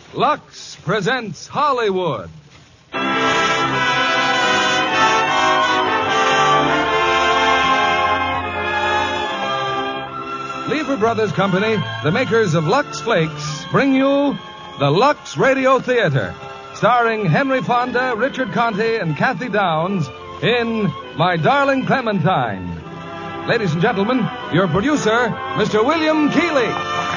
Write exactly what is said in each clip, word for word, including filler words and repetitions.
Lux presents Hollywood. Lever Brothers Company, the makers of Lux Flakes, bring you the Lux Radio Theater, starring Henry Fonda, Richard Conte, and Kathy Downs in My Darling Clementine. Ladies and gentlemen, your producer, Mister William Keighley.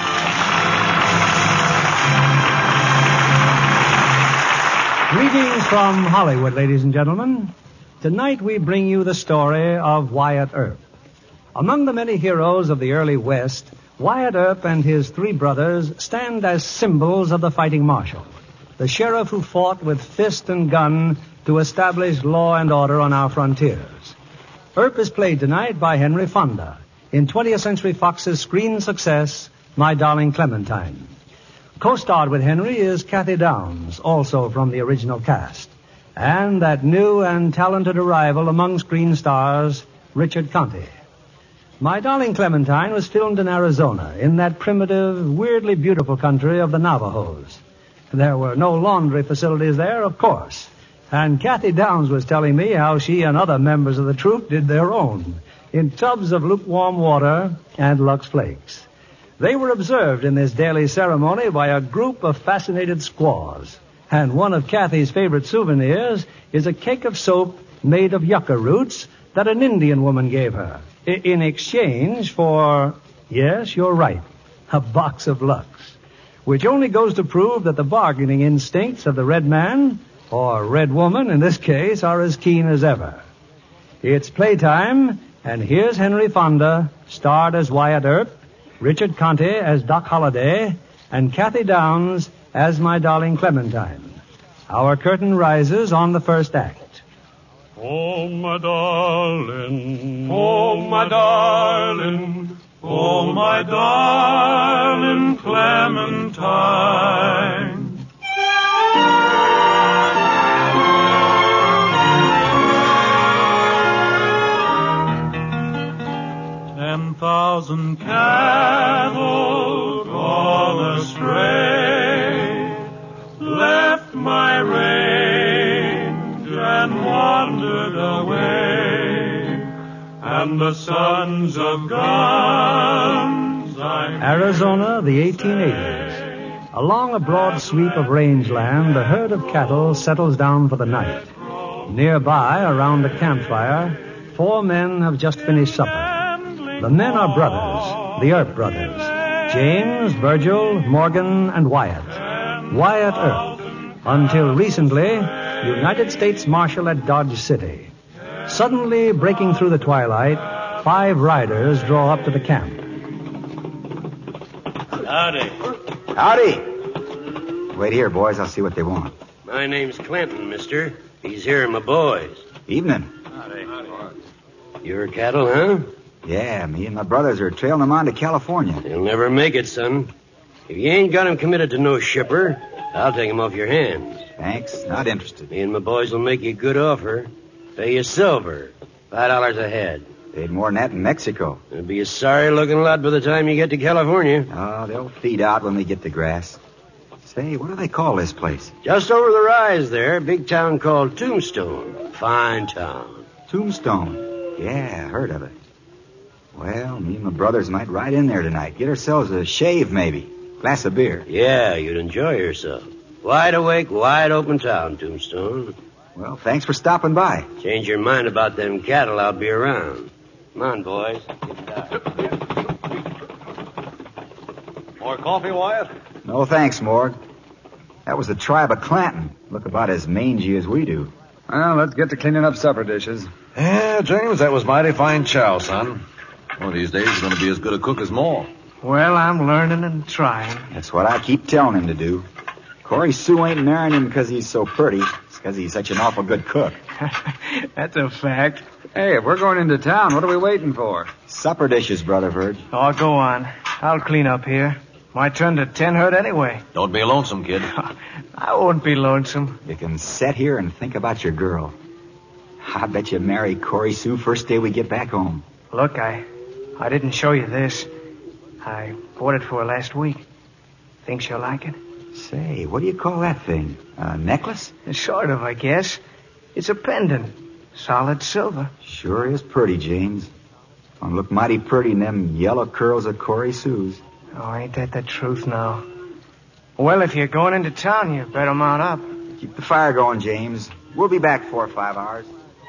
Greetings from Hollywood, ladies and gentlemen. Tonight we bring you the story of Wyatt Earp. Among the many heroes of the early West, Wyatt Earp and his three brothers stand as symbols of the fighting marshal, the sheriff who fought with fist and gun to establish law and order on our frontiers. Earp is played tonight by Henry Fonda in twentieth Century Fox's screen success, My Darling Clementine. Co-starred with Henry is Kathy Downs, also from the original cast, and that new and talented arrival among screen stars, Richard Conte. My Darling Clementine was filmed in Arizona, in that primitive, weirdly beautiful country of the Navajos. There were no laundry facilities there, of course, and Kathy Downs was telling me how she and other members of the troupe did their own, in tubs of lukewarm water and Lux Flakes. They were observed in this daily ceremony by a group of fascinated squaws, and one of Kathy's favorite souvenirs is a cake of soap made of yucca roots that an Indian woman gave her, in exchange for, yes, you're right, a box of Lux, which only goes to prove that the bargaining instincts of the red man, or red woman in this case, are as keen as ever. It's playtime, and here's Henry Fonda, starred as Wyatt Earp, Richard Conte as Doc Holliday, and Kathy Downs as My Darling Clementine. Our curtain rises on the first act. Oh, my darling, oh, my darling, oh, my darling Clementine. Ten thousand cattle gone astray left my range and wandered away, and the sons of guns I Arizona, the eighteen eighties. Along a broad sweep of rangeland, a herd of cattle settles down for the night. Nearby, around a campfire, four men have just finished supper. The men are brothers, the Earp brothers, James, Virgil, Morgan, and Wyatt. Wyatt Earp, until recently, United States Marshal at Dodge City. Suddenly, breaking through the twilight, five riders draw up to the camp. Howdy. Howdy. Wait here, boys. I'll see what they want. My name's Clinton, mister. These here are my boys. Evening. Howdy. Your cattle, huh? Yeah, me and my brothers are trailing them on to California. You'll never make it, son. If you ain't got 'em committed to no shipper, I'll take 'em off your hands. Thanks. Not interested. Me and my boys will make you a good offer. Pay you silver. Five dollars a head. Paid more than that in Mexico. It'll be a sorry-looking lot by the time you get to California. Oh, they'll feed out when we get the grass. Say, what do they call this place? Just over the rise there, a big town called Tombstone. Fine town. Tombstone. Yeah, heard of it. Well, me and my brothers might ride in there tonight. Get ourselves a shave, maybe. Glass of beer. Yeah, you'd enjoy yourself. Wide awake, wide open town, Tombstone. Well, thanks for stopping by. Change your mind about them cattle, I'll be around. Come on, boys. More coffee, Wyatt? No thanks, Morg. That was the tribe of Clanton. Look about as mangy as we do. Well, let's get to cleaning up supper dishes. Yeah, James, that was mighty fine chow, son. One of these days you're going to be as good a cook as Maul. Well, I'm learning and trying. That's what I keep telling him to do. Corey Sue ain't marrying him because he's so pretty. It's because he's such an awful good cook. That's a fact. Hey, if we're going into town, what are we waiting for? Supper dishes, Brother Verge. Oh, go on. I'll clean up here. My turn to ten herd anyway. Don't be lonesome, kid. I won't be lonesome. You can sit here and think about your girl. I bet you marry Corey Sue first day we get back home. Look, I I didn't show you this. I bought it for her last week. Think she'll like it? Say, what do you call that thing? A necklace? Sort of, I guess. It's a pendant. Solid silver. Sure is pretty, James. Gonna look mighty pretty in them yellow curls of Corey Sue's. Oh, ain't that the truth now? Well, if you're going into town, you better mount up. Keep the fire going, James. We'll be back four or five hours.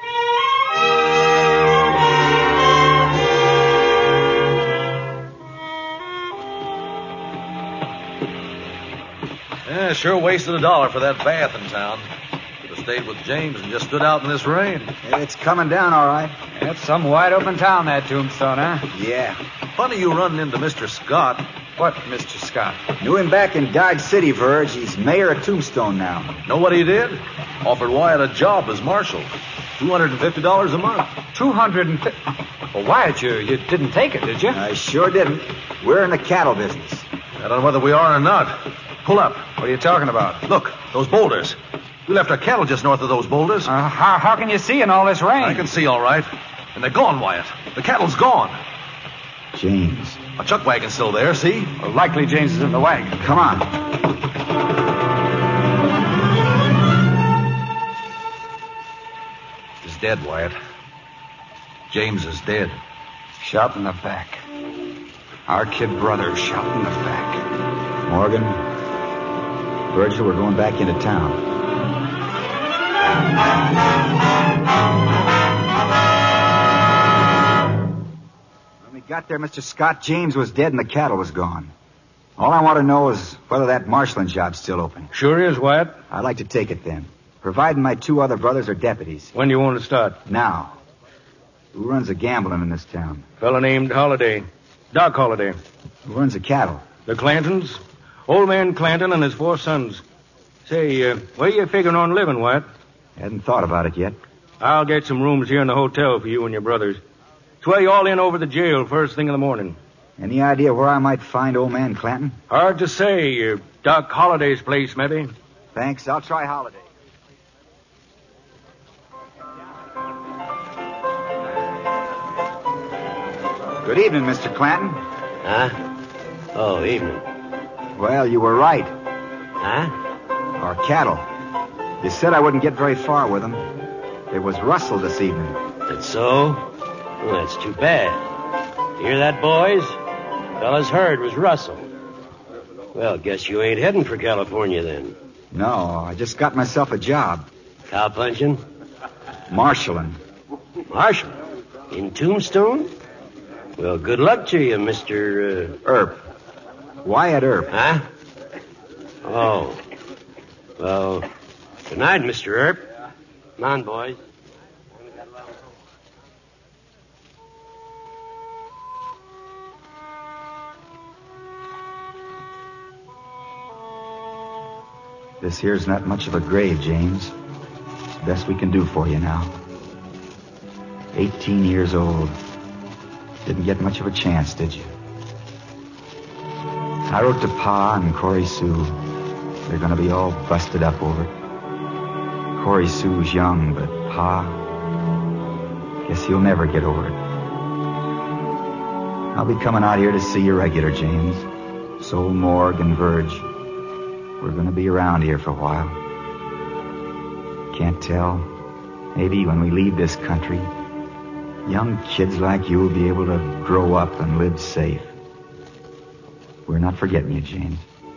Yeah, sure wasted a dollar for that bath in town. Could have stayed with James and just stood out in this rain. It's coming down, all right. That's some wide-open town, that Tombstone, huh? Yeah. Funny you running into Mister Scott. What, Mister Scott? Knew him back in Dodge City, Verge. He's mayor of Tombstone now. Know what he did? Offered Wyatt a job as marshal. two hundred fifty dollars a month. two hundred fifty... Well, Wyatt, you, you didn't take it, did you? I sure didn't. We're in the cattle business. I don't know whether we are or not. Pull up. What are you talking about? Look, those boulders. We left our cattle just north of those boulders. Uh, how, how can you see in all this rain? I can see all right. And they're gone, Wyatt. The cattle's gone. James. A chuck wagon's still there, see? Well, likely James is in the wagon. Come on. He's dead, Wyatt. James is dead. Shot in the back. Our kid brother shot in the back. Morgan, Virgil, we're going back into town. When we got there, Mister Scott, James was dead and the cattle was gone. All I want to know is whether that marshaling job's still open. Sure is, Wyatt. I'd like to take it then, providing my two other brothers are deputies. When do you want to start? Now. Who runs the gambling in this town? Fella named Holliday. Doc Holliday. Who runs the cattle? The Clantons. Old man Clanton and his four sons. Say, uh, where you figuring on living, Wyatt? Hadn't thought about it yet. I'll get some rooms here in the hotel for you and your brothers. Swell you all in over the jail first thing in the morning. Any idea where I might find old man Clanton? Hard to say. Uh, Doc Holliday's place, maybe. Thanks. I'll try Holiday. Good evening, Mister Clanton. Huh? Oh, evening. Well, you were right. Huh? Our cattle. You said I wouldn't get very far with them. It was Russell this evening. That's so? Well, that's too bad. You hear that, boys? Fellas heard was Russell. Well, guess you ain't heading for California then. No, I just got myself a job. Cowpunching? Marshalling. Marshal? In Tombstone? Well, good luck to you, Mister Uh... Earp. Wyatt Earp. Huh? Oh. Well, good night, Mister Earp. Come on, boys. This here's not much of a grave, James. It's the best we can do for you now. Eighteen years old. Didn't get much of a chance, did you? I wrote to Pa and Corey Sue. They're going to be all busted up over it. Corey Sue's young, but Pa, guess he'll never get over it. I'll be coming out here to see you regular, James. So, Morg and Verge. We're going to be around here for a while. Can't tell. Maybe when we leave this country, young kids like you will be able to grow up and live safe. We're not forgetting you, James.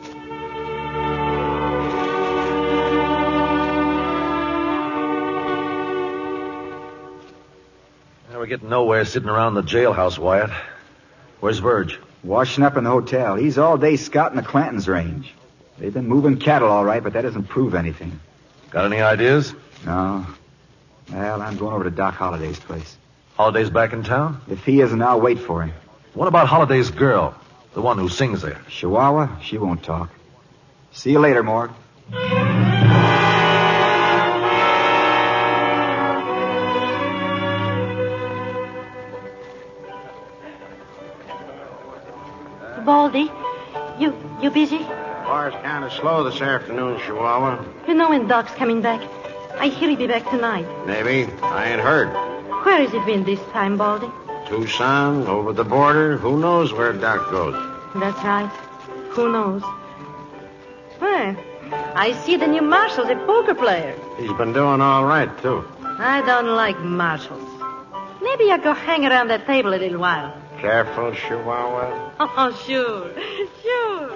Now we're getting nowhere sitting around the jailhouse, Wyatt. Where's Verge? Washing up in the hotel. He's all day scouting the Clantons' range. They've been moving cattle all right, but that doesn't prove anything. Got any ideas? No. Well, I'm going over to Doc Holliday's place. Holiday's back in town? If he isn't, I'll wait for him. What about Holiday's girl? The one who sings there? Chihuahua? She won't talk. See you later, Morg. Baldy, you you busy? Car's kind of slow this afternoon, Chihuahua. You know when Doc's coming back? I hear he'll be back tonight. Maybe. I ain't heard. Where has he been this time, Baldy? Tucson, over the border. Who knows where Doc goes? That's right. Who knows? Well, I see the new marshal's a poker player. He's been doing all right, too. I don't like marshals. Maybe I'll go hang around that table a little while. Careful, Chihuahua. Oh, sure. Sure.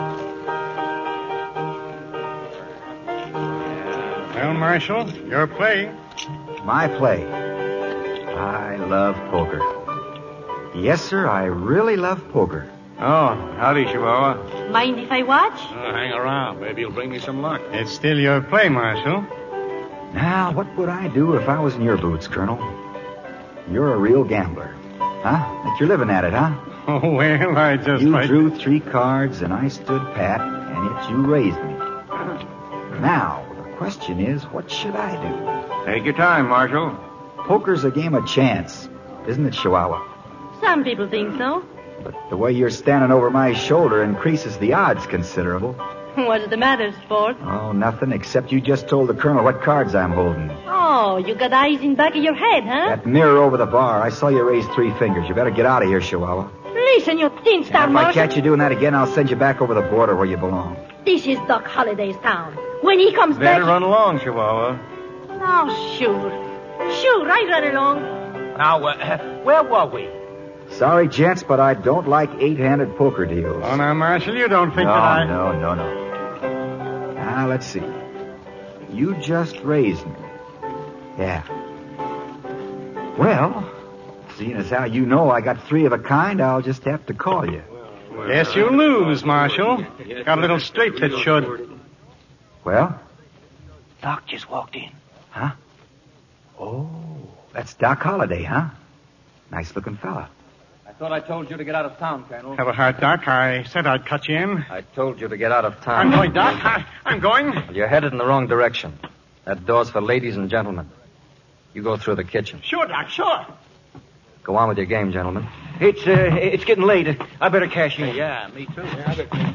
Well, Marshal, your play. My play. I love poker. Yes, sir, I really love poker. Oh, howdy, Chihuahua. Mind if I watch? Oh, hang around. Maybe you'll bring me some luck. It's still your play, Marshal. Now, what would I do if I was in your boots, Colonel? You're a real gambler. Huh? That you're living at it, huh? Oh, well, I just... You might... drew three cards, and I stood pat, and yet you raised me. Now, the question is, what should I do? Take your time, Marshal. Poker's a game of chance, isn't it, Chihuahua? Some people think so. But the way you're standing over my shoulder increases the odds considerable. What's the matter, sport? Oh, nothing, except you just told the Colonel what cards I'm holding. Oh, you got eyes in back of your head, huh? That mirror over the bar, I saw you raise three fingers. You better get out of here, Chihuahua. Listen, you thin star If marshal. I catch you doing that again, I'll send you back over the border where you belong. This is Doc Holliday's town. When he comes Better back... run along, Chihuahua. Oh, sure. Sure, I run along. Now, uh, where were we? Sorry, gents, but I don't like eight-handed poker deals. Oh, now, Marshal, you don't think no, that I... No, no, no, no. Now, let's see. You just raised me. Yeah. Well, seeing as how you know I got three of a kind, I'll just have to call you. Yes, you lose, Marshal. Got a little straight that should. Well? Doc just walked in. Huh? Oh, that's Doc Holliday, huh? Nice-looking fella. I thought I told you to get out of town, Colonel. Have a heart, Doc. I said I'd cut you in. I told you to get out of town. I'm going, Doc. I, I'm going. You're headed in the wrong direction. That door's for ladies and gentlemen. You go through the kitchen. Sure, Doc, sure. Go on with your game, gentlemen. It's, uh, it's getting late. I better cash in. Yeah, me too. Yeah, I better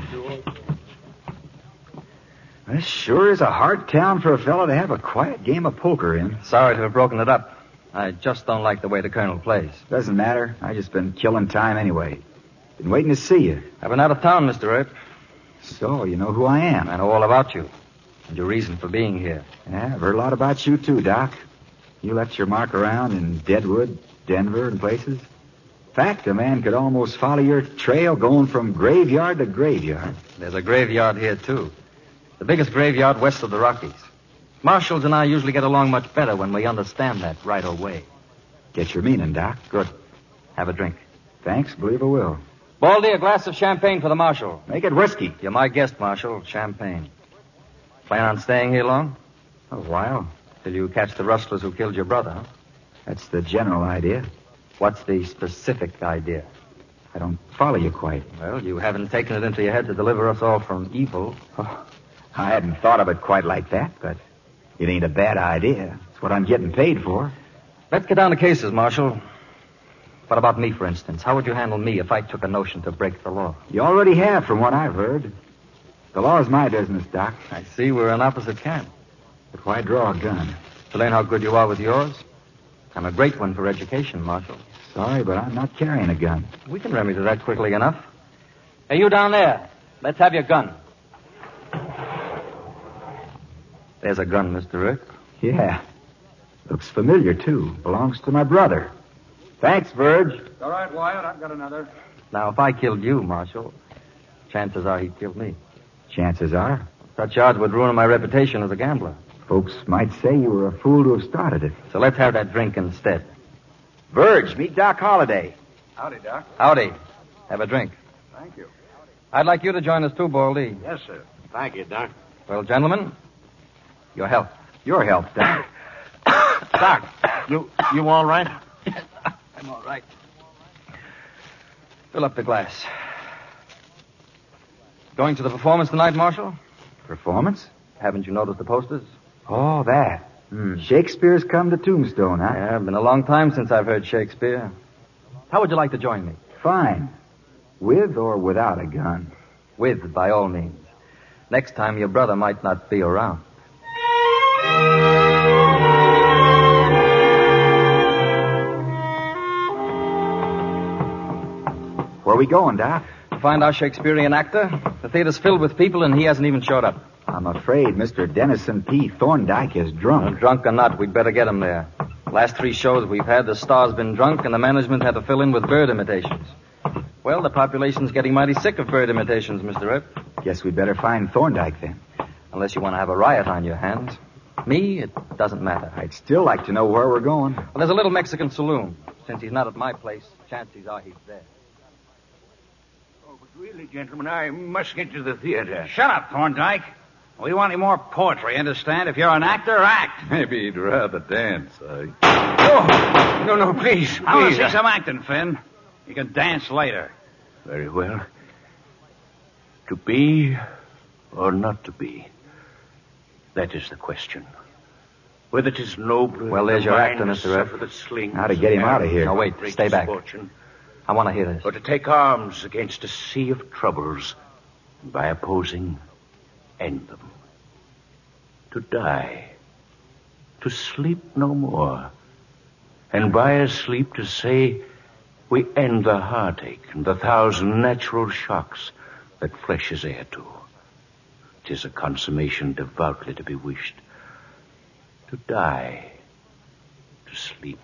This sure is a hard town for a fellow to have a quiet game of poker in. Sorry to have broken it up. I just don't like the way the Colonel plays. Doesn't matter. I just been killing time anyway. Been waiting to see you. I've been out of town, Mister Earp. So, you know who I am. I know all about you. And your reason for being here. Yeah, I've heard a lot about you too, Doc. You left your mark around in Deadwood, Denver, and places. In fact, a man could almost follow your trail going from graveyard to graveyard. There's a graveyard here, too. The biggest graveyard west of the Rockies. Marshals and I usually get along much better when we understand that right away. Get your meaning, Doc. Good. Have a drink. Thanks, believe I will. Baldy, a glass of champagne for the Marshal. Make it whiskey. You're my guest, Marshal. Champagne. Plan on staying here long? A while. Till you catch the rustlers who killed your brother, huh? That's the general idea. What's the specific idea? I don't follow you quite. Well, you haven't taken it into your head to deliver us all from evil. Oh, I hadn't thought of it quite like that, but it ain't a bad idea. It's what I'm getting paid for. Let's get down to cases, Marshal. What about me, for instance? How would you handle me if I took a notion to break the law? You already have, from what I've heard. The law's my business, Doc. I see we're in opposite camp. But why draw a gun? To learn how good you are with yours? I'm a great one for education, Marshal. Sorry, but I'm not carrying a gun. We can remedy that quickly enough. Hey, you down there. Let's have your gun. There's a gun, Mister Rick. Yeah. Looks familiar, too. Belongs to my brother. Thanks, Verge. All right, Wyatt. I've got another. Now, if I killed you, Marshal, chances are he'd kill me. Chances are. Such odds would ruin my reputation as a gambler. Folks might say you were a fool to have started it. So let's have that drink instead. Verge, meet Doc Holliday. Howdy, Doc. Howdy. Have a drink. Thank you. I'd like you to join us too, Baldy. Yes, sir. Thank you, Doc. Well, gentlemen, your health. Your health, Doc. Doc, you you all right? I'm all right. Fill up the glass. Going to the performance tonight, Marshal? Performance? Haven't you noticed the posters? Oh, that. Hmm. Shakespeare's come to Tombstone, huh? Yeah, been a long time since I've heard Shakespeare. How would you like to join me? Fine. With or without a gun? With, by all means. Next time your brother might not be around. Where are we going, Doc? find our Shakespearean actor? The theater's filled with people, and he hasn't even showed up. I'm afraid Mister Dennison P. Thorndyke is drunk. Well, drunk or not, we'd better get him there. Last three shows we've had, the star's been drunk, and the management had to fill in with bird imitations. Well, the population's getting mighty sick of bird imitations, Mister Earp. Guess we'd better find Thorndyke then. Unless you want to have a riot on your hands. Me, it doesn't matter. I'd still like to know where we're going. Well, there's a little Mexican saloon. Since he's not at my place, chances are he's there. Oh, but really, gentlemen, I must get to the theater. Shut up, Thorndyke. We want any more poetry, understand? If you're an actor, act. Maybe he'd rather dance, eh? Oh! No, no, please, please. I want to see some acting, Finn. You can dance later. Very well. To be or not to be? That is the question. Whether it is noble... Well, there's your actor, Mister Earp. How to get him out of here. Now, wait. Stay back. Fortune, I want to hear this. Or to take arms against a sea of troubles, and by opposing, end them. To die. To sleep no more. And by a sleep to say, we end the heartache and the thousand natural shocks that flesh is heir to. 'Tis a consummation devoutly to be wished. To die. To sleep.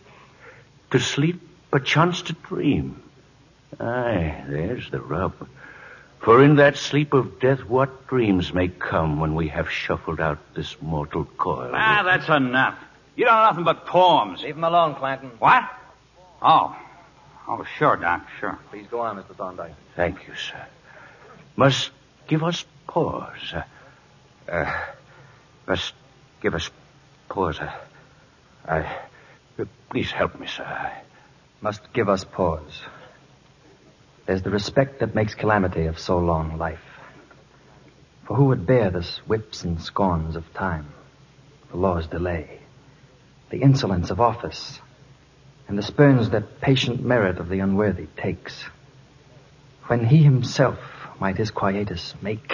To sleep, perchance to dream. Aye, there's the rub. For in that sleep of death, what dreams may come when we have shuffled out this mortal coil? Ah, that's enough. You don't know nothing but poems. Leave him alone, Clanton. What? Oh. Oh, sure, Doc, sure. Please go on, Mister Thorndyke. Thank you, sir. Must give us pause. Uh, uh, must give us pause. Uh, I, uh, please help me, sir. Must give us pause. There's the respect that makes calamity of so long life. For who would bear the whips and scorns of time, the law's delay, the insolence of office, and the spurns that patient merit of the unworthy takes, when he himself might his quietus make?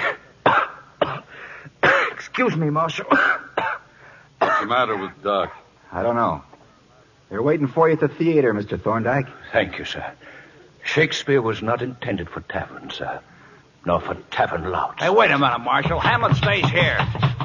Excuse me, Marshal. What's the matter with Doc? I don't know. They're waiting for you at the theater, Mister Thorndyke. Thank you, sir. Shakespeare was not intended for taverns, sir. Nor for tavern louts. Hey, wait a minute, Marshal. Hamlet stays here.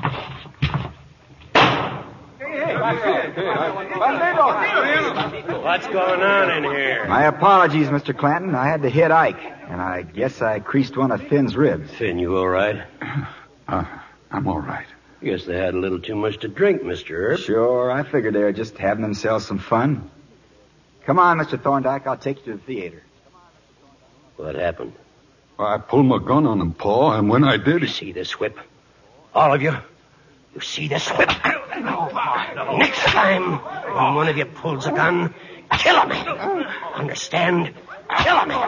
What's going on in here? My apologies, Mister Clanton. I had to hit Ike, and I guess I creased one of Finn's ribs. Finn, you all right? Uh, I'm all right. Guess they had a little too much to drink, Mister Earp. Sure, I figured they were just having themselves some fun. Come on, Mister Thorndyke. I'll take you to the theater. What happened? I pulled my gun on him, Pa, and when I did... You see this whip? All of you? You see this whip? Next time when one of you pulls a gun, kill him. Understand? Kill him.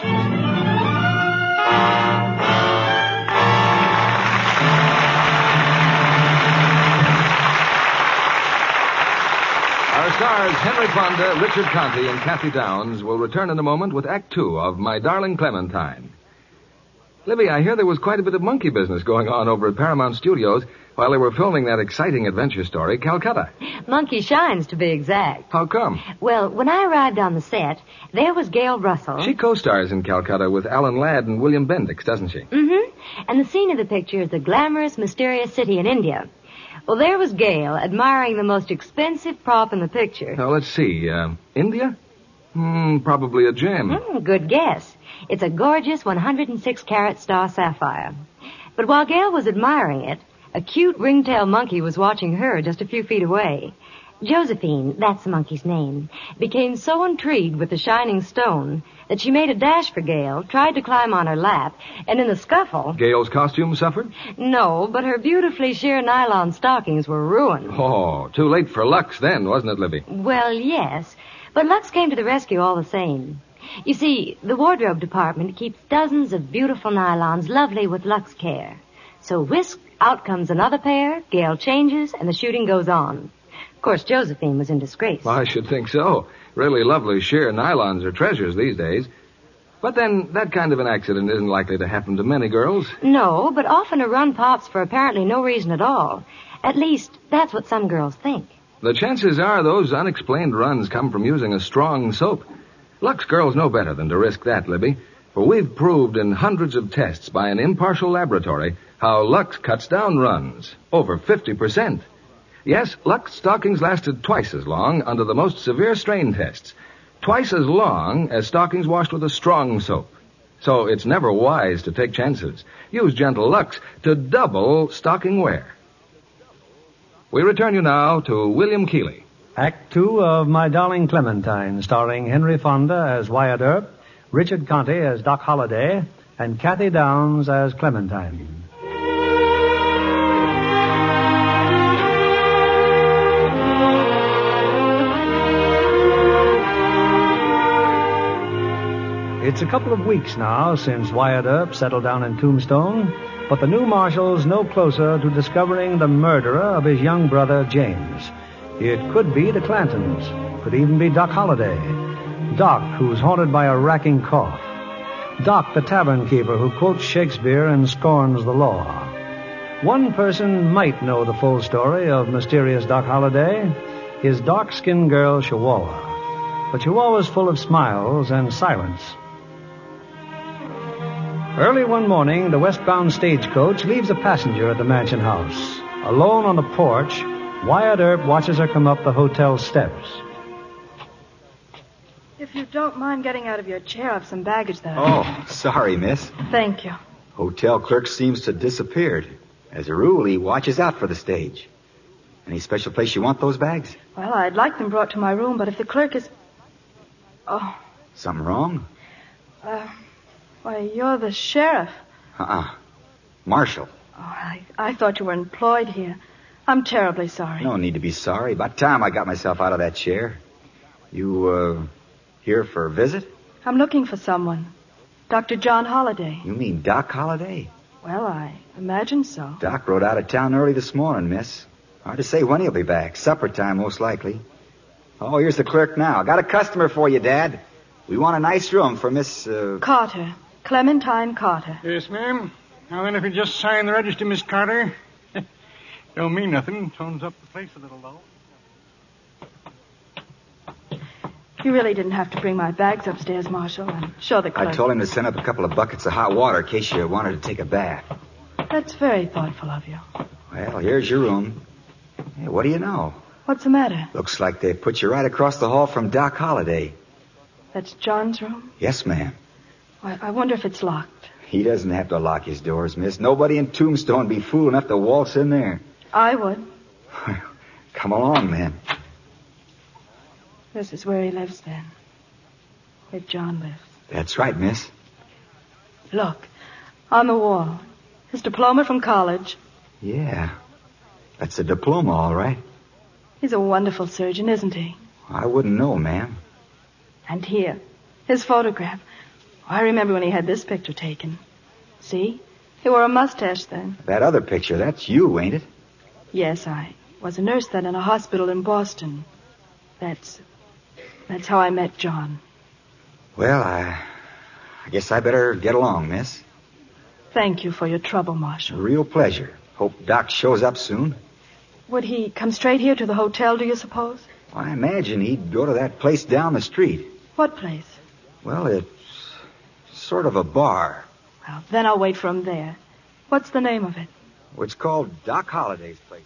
Our stars Henry Fonda, Richard Conte, and Kathy Downs will return in a moment with Act Two of My Darling Clementine. Libby, I hear there was quite a bit of monkey business going on over at Paramount Studios while they were filming that exciting adventure story, Calcutta. Monkey Shines, to be exact. How come? Well, when I arrived on the set, there was Gail Russell. She co-stars in Calcutta with Alan Ladd and William Bendix, doesn't she? Mm-hmm. And the scene of the picture is a glamorous, mysterious city in India. Well, there was Gail admiring the most expensive prop in the picture. Now, let's see. Uh, India? Hmm, probably a gem. Mm, good guess. It's a gorgeous one hundred six carat star sapphire. But while Gail was admiring it, a cute ringtail monkey was watching her just a few feet away. Josephine, that's the monkey's name, became so intrigued with the shining stone that she made a dash for Gail, tried to climb on her lap, and in the scuffle... Gail's costume suffered? No, but her beautifully sheer nylon stockings were ruined. Oh, too late for Lux then, wasn't it, Libby? Well, yes, but Lux came to the rescue all the same. You see, the wardrobe department keeps dozens of beautiful nylons, lovely with Lux care. So whisk, out comes another pair, Gail changes, and the shooting goes on. Of course, Josephine was in disgrace. Well, I should think so. Really lovely sheer nylons are treasures these days. But then, that kind of an accident isn't likely to happen to many girls. No, but often a run pops for apparently no reason at all. At least, that's what some girls think. The chances are those unexplained runs come from using a strong soap. Lux girls know better than to risk that, Libby. For we've proved in hundreds of tests by an impartial laboratory how Lux cuts down runs, over fifty percent. Yes, Lux stockings lasted twice as long under the most severe strain tests, twice as long as stockings washed with a strong soap. So it's never wise to take chances. Use Gentle Lux to double stocking wear. We return you now to William Keighley. Act two of My Darling Clementine, starring Henry Fonda as Wyatt Earp, Richard Conte as Doc Holliday, and Kathy Downs as Clementine. It's a couple of weeks now since Wyatt Earp settled down in Tombstone, but the new marshal's no closer to discovering the murderer of his young brother, James. It could be the Clantons, could even be Doc Holliday. Doc, who's haunted by a racking cough. Doc, the tavern keeper who quotes Shakespeare and scorns the law. One person might know the full story of mysterious Doc Holliday, his dark-skinned girl, Chihuahua. But Chihuahua's full of smiles and silence. Early one morning, the westbound stagecoach leaves a passenger at the mansion house. Alone on the porch, Wyatt Earp watches her come up the hotel steps. If you don't mind getting out of your chair, I have some baggage there. Oh, sorry, miss. Thank you. Hotel clerk seems to have disappeared. As a rule, he watches out for the stage. Any special place you want those bags? Well, I'd like them brought to my room, but if the clerk is... Oh. Something wrong? Uh, why, you're the sheriff. Uh-uh. Marshal. Oh, I, I thought you were employed here. I'm terribly sorry. No need to be sorry. About time I got myself out of that chair. You, uh, here for a visit? I'm looking for someone. Doctor John Holliday. You mean Doc Holliday? Well, I imagine so. Doc rode out of town early this morning, miss. Hard to say when he'll be back. Supper time, most likely. Oh, here's the clerk now. Got a customer for you, Dad. We want a nice room for Miss, uh... Carter. Clementine Carter. Yes, ma'am. Now then, if you just sign the register, Miss Carter. Don't mean nothing. Tones up the place a little, though. You really didn't have to bring my bags upstairs, Marshal, and show the clerk. I told him to send up a couple of buckets of hot water in case you wanted to take a bath. That's very thoughtful of you. Well, here's your room. Hey, what do you know? What's the matter? Looks like they put you right across the hall from Doc Holliday. That's John's room? Yes, ma'am. I, I wonder if it's locked. He doesn't have to lock his doors, miss. Nobody in Tombstone be fool enough to waltz in there. I would. Come along, then. This is where he lives, then. Where John lives. That's right, miss. Look, on the wall. His diploma from college. Yeah. That's a diploma, all right. He's a wonderful surgeon, isn't he? I wouldn't know, ma'am. And here, his photograph. I remember when he had this picture taken. See? He wore a mustache then. That other picture, that's you, ain't it? Yes, I was a nurse then in a hospital in Boston. That's... that's how I met John. Well, I... I guess I better get along, miss. Thank you for your trouble, Marshal. A real pleasure. Hope Doc shows up soon. Would he come straight here to the hotel, do you suppose? Well, I imagine he'd go to that place down the street. What place? Well, it's sort of a bar. Well, then I'll wait for him there. What's the name of it? Well, it's called Doc Holliday's place.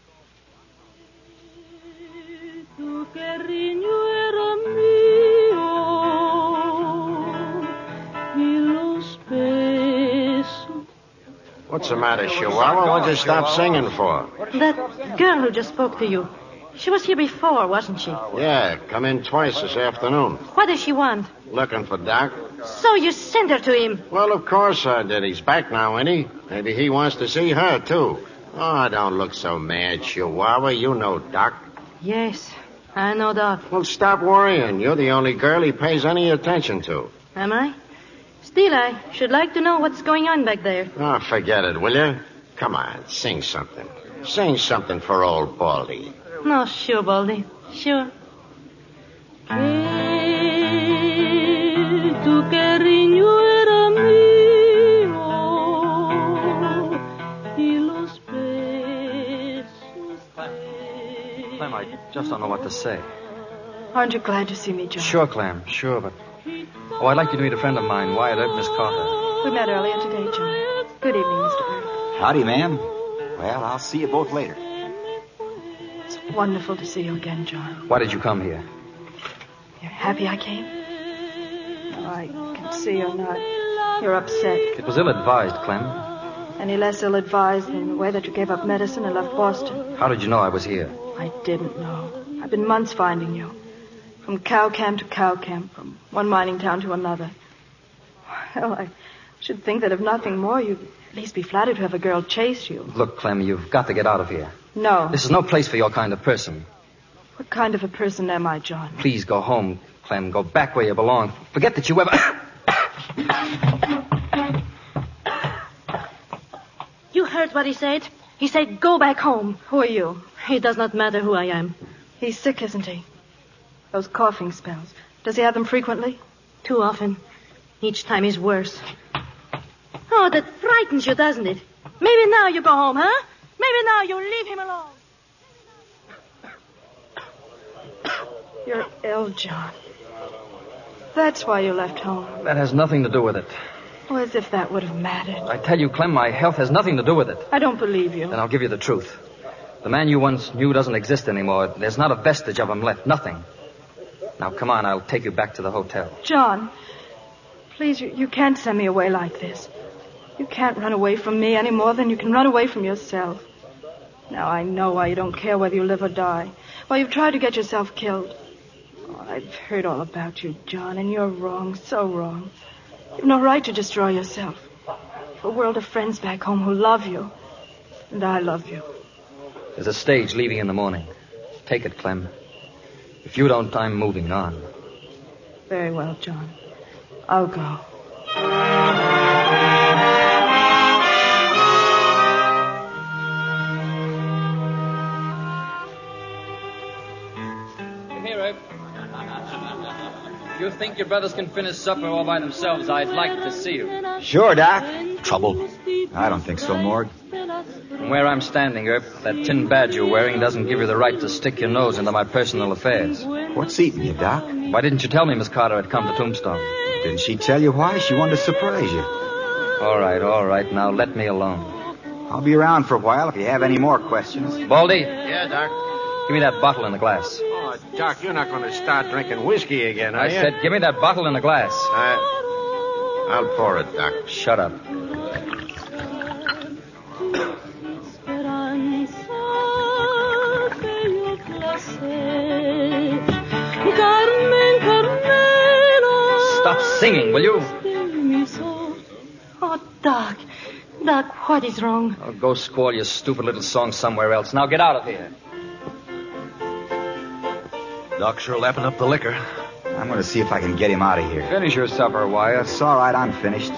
What's the matter, Chihuahua? What'd you stop singing for? That girl who just spoke to you. She was here before, wasn't she? Yeah, come in twice this afternoon. What does she want? Looking for Doc. So you sent her to him? Well, of course I did. He's back now, ain't he? Maybe he wants to see her, too. Oh, don't look so mad, Chihuahua. You know Doc. Yes, I know Doc. Well, stop worrying. You're the only girl he pays any attention to. Am I? Still, I should like to know what's going on back there. Oh, forget it, will you? Come on, sing something. Sing something for old Baldy. No, sure, Baldy. Sure. Clem, I just don't know what to say. Aren't you glad to see me, John? Sure, Clem, sure, but Oh, I'd like you to meet a friend of mine, Wyatt Earp, Miss Carter. We met earlier today, John. Good evening, Mister Earp. Howdy, ma'am. Well, I'll see you both later. It's wonderful to see you again, John. Why did you come here? You're happy I came? No, I can see you're not. You're upset. It was ill-advised, Clem. Any less ill-advised than the way that you gave up medicine and left Boston? How did you know I was here? I didn't know. I've been months finding you. From cow camp to cow camp, from one mining town to another. Well, I should think that if nothing more, you'd at least be flattered to have a girl chase you. Look, Clem, you've got to get out of here. No. This is no place for your kind of person. What kind of a person am I, John? Please go home, Clem. Go back where you belong. Forget that you ever... You heard what he said? He said, go back home. Who are you? It does not matter who I am. He's sick, isn't he? Those coughing spells. Does he have them frequently? Too often. Each time he's worse. Oh, that frightens you, doesn't it? Maybe now you go home, huh? Maybe now you leave him alone. You're ill, John. That's why you left home. That has nothing to do with it. Oh, as if that would have mattered. I tell you, Clem, my health has nothing to do with it. I don't believe you. Then I'll give you the truth. The man you once knew doesn't exist anymore. There's not a vestige of him left. Nothing. Now, come on. I'll take you back to the hotel. John, please, you, you can't send me away like this. You can't run away from me any more than you can run away from yourself. Now, I know why you don't care whether you live or die. Why you've tried to get yourself killed. Oh, I've heard all about you, John, and you're wrong, so wrong. You've no right to destroy yourself. You've a world of friends back home who love you. And I love you. There's a stage leaving in the morning. Take it, Clem. If you don't, I'm moving on. Very well, John. I'll go. Here, Earp. If you think your brothers can finish supper all by themselves, I'd like to see you. Sure, Doc. Trouble? I don't think so, Morg. From where I'm standing, Earp, that tin badge you're wearing doesn't give you the right to stick your nose into my personal affairs. What's eating you, Doc? Why didn't you tell me Miss Carter had come to Tombstone? Didn't she tell you why? She wanted to surprise you. All right, all right. Now let me alone. I'll be around for a while if you have any more questions. Baldy? Yeah, Doc? Give me that bottle in the glass. Oh, Doc, you're not going to start drinking whiskey again, are I you? said give me that bottle in the glass. I... I'll pour it, Doc. Shut up. Stop singing, will you? Oh, Doc. Doc, what is wrong? Oh, go squall your stupid little song somewhere else. Now get out of here. Doc's sure lapping up the liquor. I'm going to see if I can get him out of here. Finish your supper, Wyatt. It's all right. I'm finished.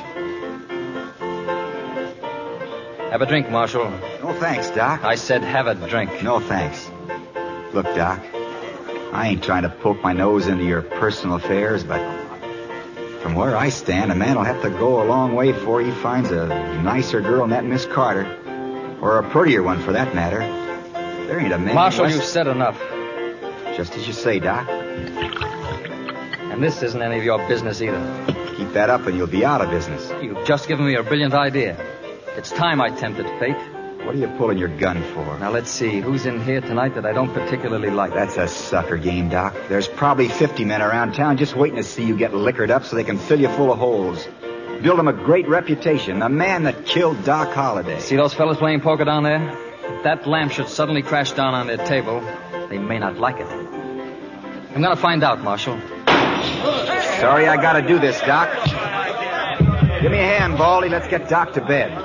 Have a drink, Marshal. No thanks, Doc. I said have a drink. No thanks. Look, Doc, I ain't trying to poke my nose into your personal affairs, but from where I stand, a man will have to go a long way before he finds a nicer girl than that Miss Carter. Or a prettier one, for that matter. There ain't a man... Marshal, less... you've said enough. Just as you say, Doc. And this isn't any of your business either. Keep that up and you'll be out of business. You've just given me a brilliant idea. It's time I tempted fate. What are you pulling your gun for? Now, let's see. Who's in here tonight that I don't particularly like? That's a sucker game, Doc. There's probably fifty men around town just waiting to see you get liquored up so they can fill you full of holes. Build them a great reputation. The man that killed Doc Holliday. See those fellas playing poker down there? If that lamp should suddenly crash down on their table, they may not like it. I'm going to find out, Marshal. Sorry I got to do this, Doc. Give me a hand, Baldy. Let's get Doc to bed.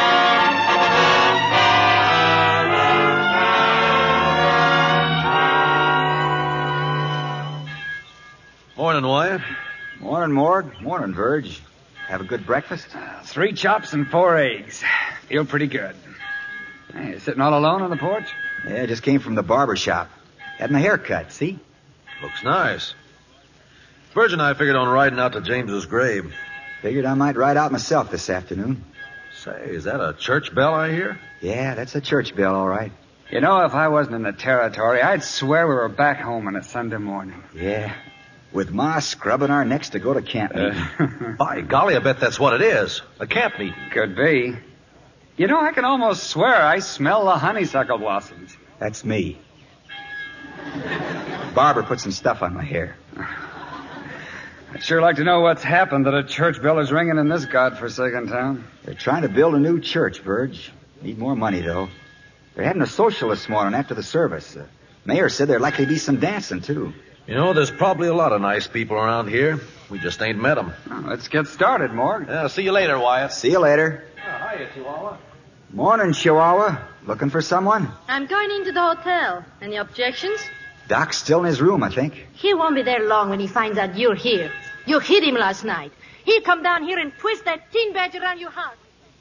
Morning, Wyatt. Morning, Morg. Morning, Verge. Have a good breakfast? Three chops and four eggs. Feel pretty good. Hey, you sitting all alone on the porch? Yeah, just came from the barber shop. Had my hair cut, see? Looks nice. Verge and I figured on riding out to James's grave. Figured I might ride out myself this afternoon. Say, is that a church bell I hear? Yeah, that's a church bell, all right. You know, if I wasn't in the territory, I'd swear we were back home on a Sunday morning. Yeah. With Ma scrubbing our necks to go to camp meeting. Uh, by golly, I bet that's what it is. A camp meeting. Could be. You know, I can almost swear I smell the honeysuckle blossoms. That's me. Barbara put some stuff on my hair. I'd sure like to know what's happened that a church bell is ringing in this godforsaken town. They're trying to build a new church, Burge. Need more money, though. They're having a social this morning after the service. The mayor said there'd likely be some dancing, too. You know, there's probably a lot of nice people around here. We just ain't met them. Oh, let's get started, Morg. Yeah, see you later, Wyatt. See you later. Oh, hiya, Chihuahua. Morning, Chihuahua. Looking for someone? I'm going into the hotel. Any objections? Doc's still in his room, I think. He won't be there long when he finds out you're here. You hit him last night. He'll come down here and twist that tin badge around your heart.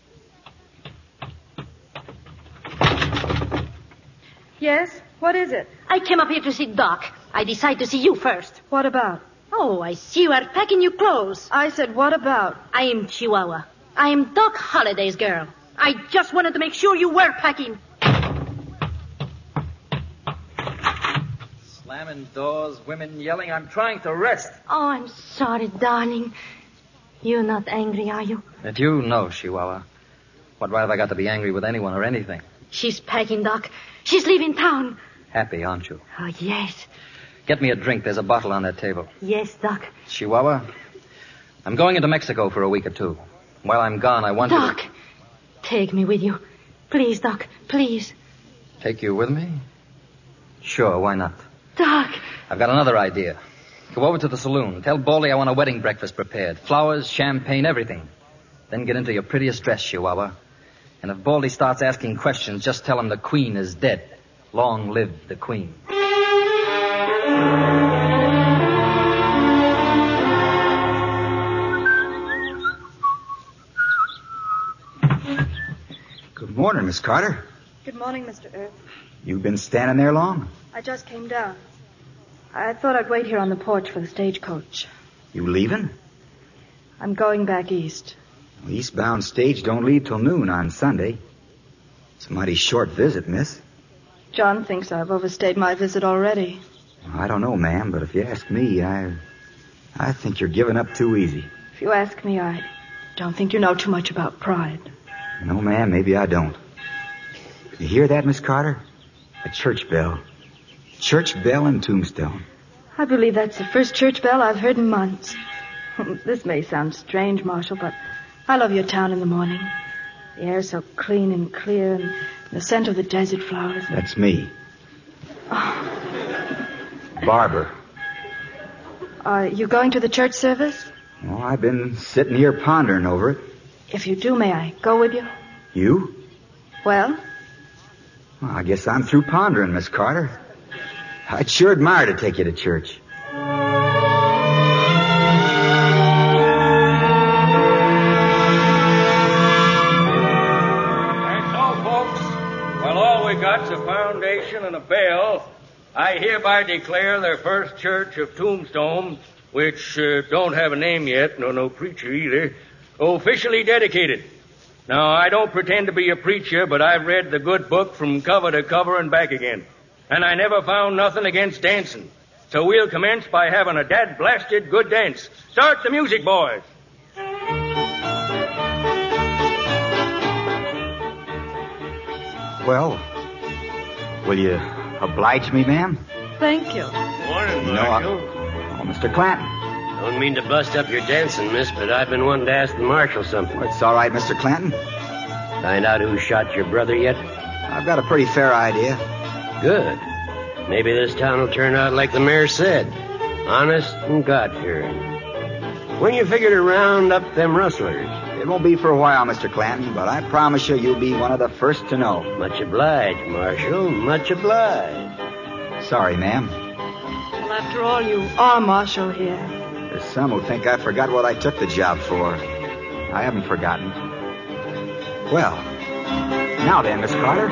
Yes? What is it? I came up here to see Doc. I decided to see you first. What about? Oh, I see you are packing your clothes. I said, what about? I am Chihuahua. I am Doc Holliday's girl. I just wanted to make sure you were packing. Slamming doors, women yelling. I'm trying to rest. Oh, I'm sorry, darling. You're not angry, are you? At you, no, Chihuahua. What right have I got to be angry with anyone or anything? She's packing, Doc. She's leaving town. Happy, aren't you? Oh, yes. Get me a drink. There's a bottle on that table. Yes, Doc. Chihuahua, I'm going into Mexico for a week or two. While I'm gone, I want Doc, you to... take me with you. Please, Doc, please. Take you with me? Sure, why not? Doc. I've got another idea. Go over to the saloon. Tell Baldy I want a wedding breakfast prepared. Flowers, champagne, everything. Then get into your prettiest dress, Chihuahua. And if Baldy starts asking questions, just tell him the Queen is dead. Long live the Queen. Good morning, Miss Carter. Good morning, Mister Earth. You've been standing there long? I just came down. I thought I'd wait here on the porch for the stagecoach. You leaving? I'm going back east. Well, eastbound stage don't leave till noon on Sunday. It's a mighty short visit, miss. John thinks I've overstayed my visit already. Well, I don't know, ma'am, but if you ask me, I... I think you're giving up too easy. If you ask me, I don't think you know too much about pride. No, ma'am, maybe I don't. You hear that, Miss Carter? A church bell. Church bell in Tombstone. I believe that's the first church bell I've heard in months. This may sound strange, Marshal, but I love your town in the morning. The air's so clean and clear, and the scent of the desert flowers. And... That's me. Oh. Barbara. Are you going to the church service? Well, I've been sitting here pondering over it. If you do, may I go with you? You? Well? Well, I guess I'm through pondering, Miss Carter. I'd sure admire to take you to church. Got's a foundation and a bell. I hereby declare their first church of Tombstone, which uh, don't have a name yet, nor no preacher either, officially dedicated. Now, I don't pretend to be a preacher, but I've read the good book from cover to cover and back again. And I never found nothing against dancing. So we'll commence by having a dad-blasted good dance. Start the music, boys. Well... Will you oblige me, ma'am? Thank you. Morning, you know, Marshal. I... Oh, Mister Clanton. Don't mean to bust up your dancing, miss, but I've been wanting to ask the marshal something. Well, it's all right, Mister Clanton. Find out who shot your brother yet? I've got a pretty fair idea. Good. Maybe this town will turn out like the mayor said. Honest and God-fearing. When you figure to round up them rustlers? It won't be for a while, Mister Clanton, but I promise you you'll be one of the first to know. Much obliged, Marshal. Much obliged. Sorry, ma'am. Well, after all, you are Marshal here. There's some who think I forgot what I took the job for. I haven't forgotten. Well, now then, Miss Carter.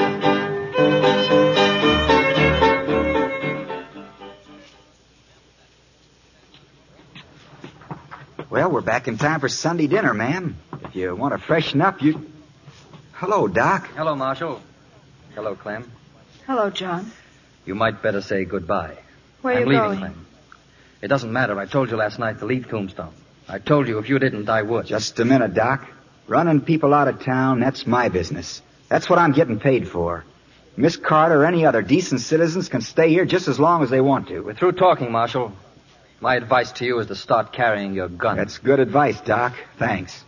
Well, we're back in time for Sunday dinner, ma'am. If you want to freshen up, you... Hello, Doc. Hello, Marshal. Hello, Clem. Hello, John. You might better say goodbye. Where are I'm you leaving, going? Clem. It doesn't matter. I told you last night to leave Tombstone. I told you if you didn't, I would. Just a minute, Doc. Running people out of town, that's my business. That's what I'm getting paid for. Miss Carter or any other decent citizens can stay here just as long as they want to. We're through talking, Marshal. My advice to you is to start carrying your gun. That's good advice, Doc. Thanks.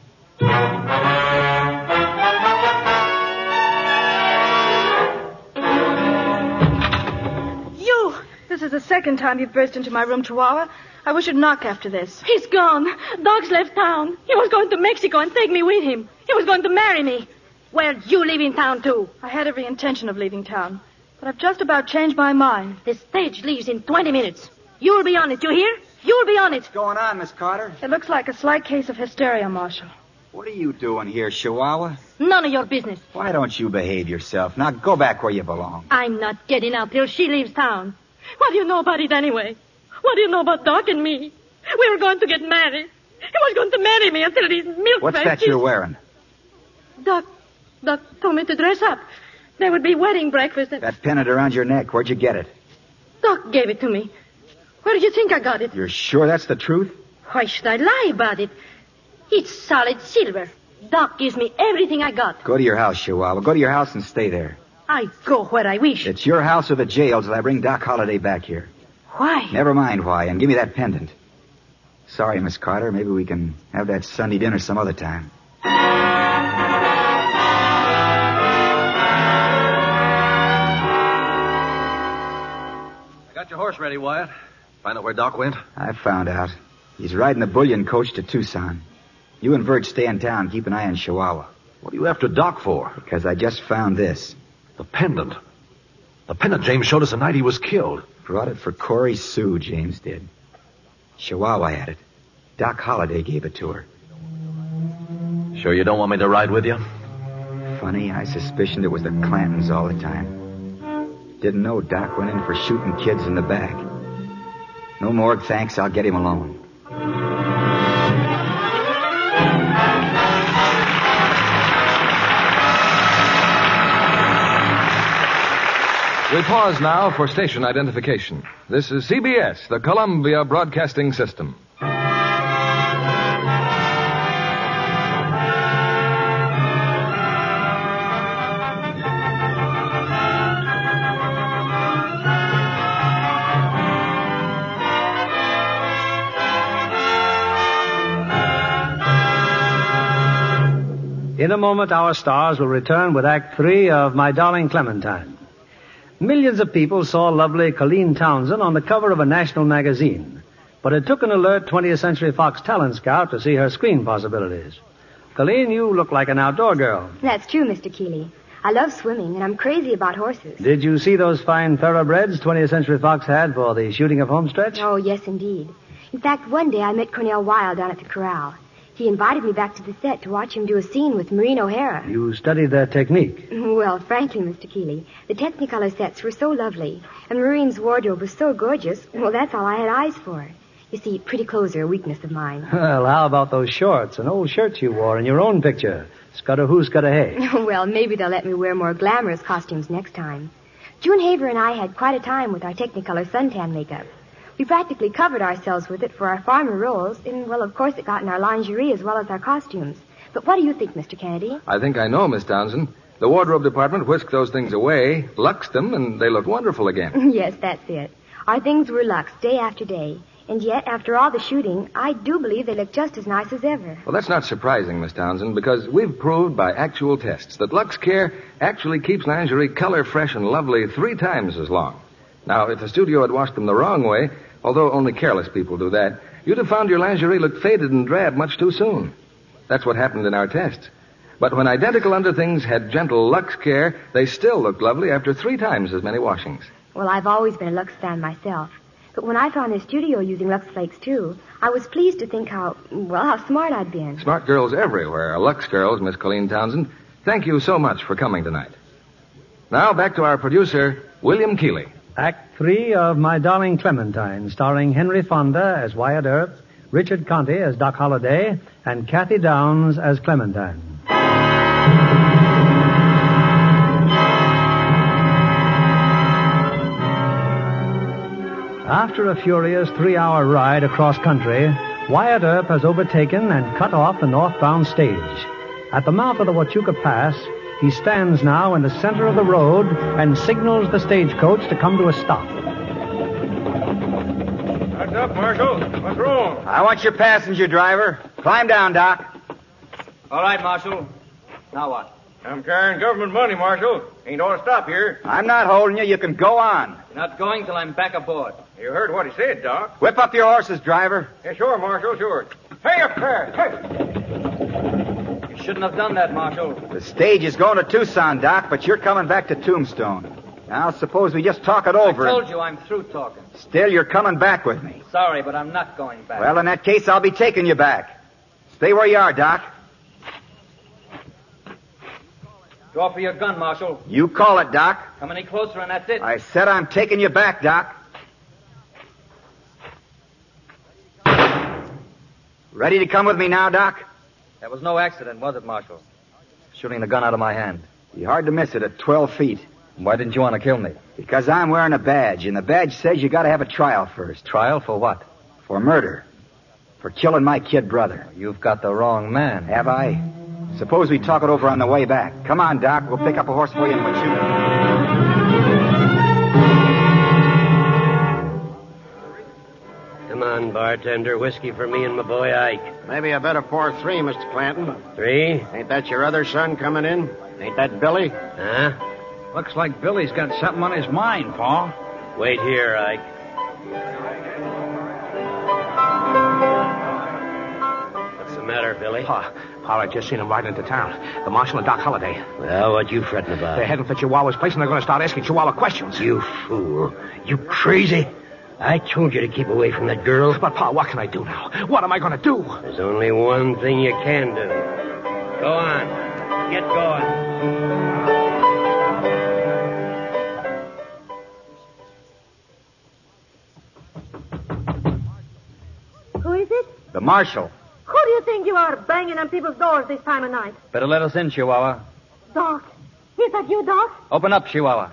You! This is the second time you've burst into my room, Chihuahua. I wish you'd knock after this. He's gone. Doc's left town. He was going to Mexico and take me with him. He was going to marry me. Where'd you leave in town, too? I had every intention of leaving town, but I've just about changed my mind. The stage leaves in twenty minutes. You'll be on it, you hear? You'll be on it. What's going on, Miss Carter? It looks like a slight case of hysteria, Marshal. What are you doing here, Chihuahua? None of your business. Why don't you behave yourself? Now go back where you belong. I'm not getting out till she leaves town. What do you know about it anyway? What do you know about Doc and me? We were going to get married. He was going to marry me until these milk What's factories... that you're wearing? Doc, Doc told me to dress up. There would be wedding breakfast and... That pennant around your neck, where'd you get it? Doc gave it to me. Where do you think I got it? You're sure that's the truth? Why should I lie about it? It's solid silver. Doc gives me everything I got. Go to your house, Chihuahua. Go to your house and stay there. I go where I wish. It's your house or the jail till I bring Doc Holliday back here. Why? Never mind why, and give me that pendant. Sorry, Miss Carter. Maybe we can have that Sunday dinner some other time. I got your horse ready, Wyatt. Find out where Doc went? I found out. He's riding the bullion coach to Tucson. You and Vert stay in town. Keep an eye on Chihuahua. What are you after Doc for? Because I just found this. The pendant. The pendant James showed us the night he was killed. Brought it for Corey Sue, James did. Chihuahua had it. Doc Holliday gave it to her. Sure you don't want me to ride with you? Funny, I suspicioned it was the Clantons all the time. Didn't know Doc went in for shooting kids in the back. No more thanks, I'll get him alone. We pause now for station identification. This is C B S, the Columbia Broadcasting System. In a moment, our stars will return with Act Three of My Darling Clementine. Millions of people saw lovely Colleen Townsend on the cover of a national magazine, but it took an alert twentieth Century Fox talent scout to see her screen possibilities. Colleen, you look like an outdoor girl. That's true, Mister Keeley. I love swimming, and I'm crazy about horses. Did you see those fine thoroughbreds twentieth Century Fox had for the shooting of Homestretch? Oh, yes, indeed. In fact, one day I met Cornell Wilde down at the corral. He invited me back to the set to watch him do a scene with Maureen O'Hara. You studied their technique. Well, frankly, Mister Keeley, the Technicolor sets were so lovely, and Maureen's wardrobe was so gorgeous, well, that's all I had eyes for. You see, pretty clothes are a weakness of mine. Well, how about those shorts and old shirts you wore in your own picture? Scudda who, scudda hey. Well, maybe they'll let me wear more glamorous costumes next time. June Haver and I had quite a time with our Technicolor suntan makeup. We practically covered ourselves with it for our farmer roles, and, well, of course, it got in our lingerie as well as our costumes. But what do you think, Mister Kennedy? I think I know, Miss Townsend. The wardrobe department whisked those things away, luxed them, and they look wonderful again. Yes, that's it. Our things were luxed day after day. And yet, after all the shooting, I do believe they look just as nice as ever. Well, that's not surprising, Miss Townsend, because we've proved by actual tests that Lux Care actually keeps lingerie color fresh and lovely three times as long. Now, if the studio had washed them the wrong way, although only careless people do that, you'd have found your lingerie looked faded and drab much too soon. That's what happened in our tests. But when identical underthings had gentle Lux Care, they still looked lovely after three times as many washings. Well, I've always been a Lux fan myself. But when I found the studio using Lux Flakes, too, I was pleased to think how, well, how smart I'd been. Smart girls everywhere are Lux girls, Miss Colleen Townsend. Thank you so much for coming tonight. Now, back to our producer, William Keeley. Act Three of My Darling Clementine, starring Henry Fonda as Wyatt Earp, Richard Conte as Doc Holliday, and Kathy Downs as Clementine. After a furious three-hour ride across country, Wyatt Earp has overtaken and cut off the northbound stage. At the mouth of the Huachuca Pass, he stands now in the center of the road and signals the stagecoach to come to a stop. What's up, Marshal? What's wrong? I want your passenger, driver. Climb down, Doc. All right, Marshal. Now what? I'm carrying government money, Marshal. Ain't ought to stop here. I'm not holding you. You can go on. You're not going till I'm back aboard. You heard what he said, Doc. Whip up your horses, driver. Yeah, sure, Marshal, sure. Hey up there. Hey. You shouldn't have done that, Marshal. The stage is going to Tucson, Doc, but you're coming back to Tombstone. Now, suppose we just talk it over. I told you I'm through talking. Still, you're coming back with me. Sorry, but I'm not going back. Well, in that case, I'll be taking you back. Stay where you are, Doc. Draw for your gun, Marshal. You call it, Doc. Come any closer and that's it. I said I'm taking you back, Doc. Ready to come with me now, Doc? That was no accident, was it, Marshal? Shooting the gun out of my hand. Be hard to miss it at twelve feet. Why didn't you want to kill me? Because I'm wearing a badge, and the badge says you gotta have a trial first. Trial for what? For murder. For killing my kid brother. You've got the wrong man. Have I? Suppose we talk it over on the way back. Come on, Doc. We'll pick up a horse for you in Huachuca. Come on, bartender. Whiskey for me and my boy Ike. Maybe I better pour three, Mister Clanton. Three? Ain't that your other son coming in? Ain't that Billy? Huh? Looks like Billy's got something on his mind, Paul. Wait here, Ike. What's the matter, Billy? Pa, Pa, I just seen him ride into town. The Marshal and Doc Holliday. Well, what you fretting about? They're heading for Chihuahua's place, and they're going to start asking Chihuahua questions. You fool. You crazy? I told you to keep away from that girl. But, Pa, what can I do now? What am I going to do? There's only one thing you can do. Go on. Get going. Who is it? The Marshal. Who do you think you are, banging on people's doors this time of night? Better let us in, Chihuahua. Doc. Is that you, Doc? Open up, Chihuahua.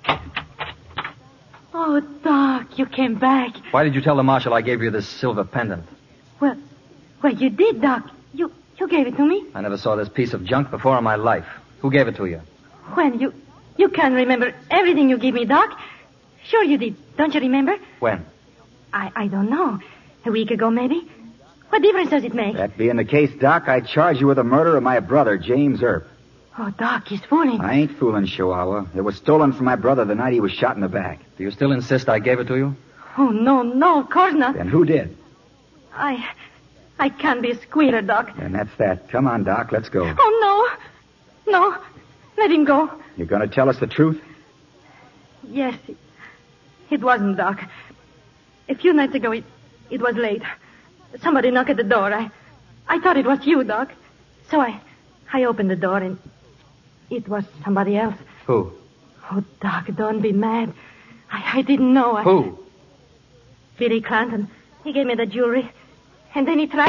Oh, Doc, you came back. Why did you tell the Marshal I gave you this silver pendant? Well, well, you did, Doc. You you gave it to me. I never saw this piece of junk before in my life. Who gave it to you? When? You you can remember everything you gave me, Doc. Sure you did. Don't you remember? When? I, I don't know. A week ago, maybe. What difference does it make? That being the case, Doc, I charge you with the murder of my brother, James Earp. Oh, Doc, he's fooling. I ain't fooling, Chihuahua. It was stolen from my brother the night he was shot in the back. Do you still insist I gave it to you? Oh, no, no, of course not. Then who did? I... I can't be a squealer, Doc. And that's that. Come on, Doc, let's go. Oh, no. No. Let him go. You're going to tell us the truth? Yes. It, it wasn't, Doc. A few nights ago, it, it was late. Somebody knocked at the door. I, I thought it was you, Doc. So I, I opened the door and it was somebody else. Who? Oh, Doc, don't be mad. I, I didn't know. I... Who? Billy Clanton. He gave me the jewelry. And then he tried...